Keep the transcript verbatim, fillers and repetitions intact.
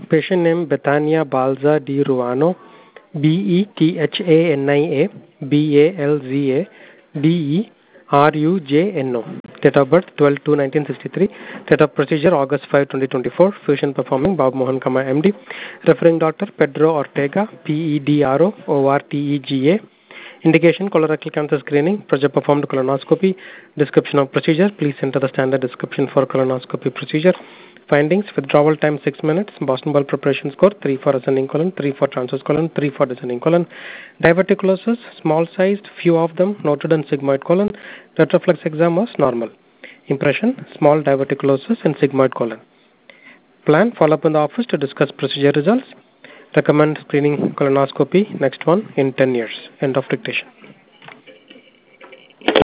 Patient name Bethania Balza Di Ruano, B E T H A N I A B A L Z A D E R U J N O. Date of birth twelve two nineteen sixty-three. Date of procedure August fifth twenty twenty-four. Fusion performing Bob Mohan Kama M D. Referring doctor Pedro Ortega P E D R O O R T E G A. Indication colorectal cancer screening. Project performed colonoscopy. Description of procedure. Please enter the standard description for colonoscopy procedure. Findings: withdrawal time six minutes. Boston ball preparation score three for ascending colon, three for transverse colon, three for descending colon. Diverticulosis small sized, few of them noted in sigmoid colon. Retroflex exam was normal. Impression: small diverticulosis in sigmoid colon. Plan: follow up in the office to discuss procedure results. Recommend screening colonoscopy next one in ten years. End of dictation.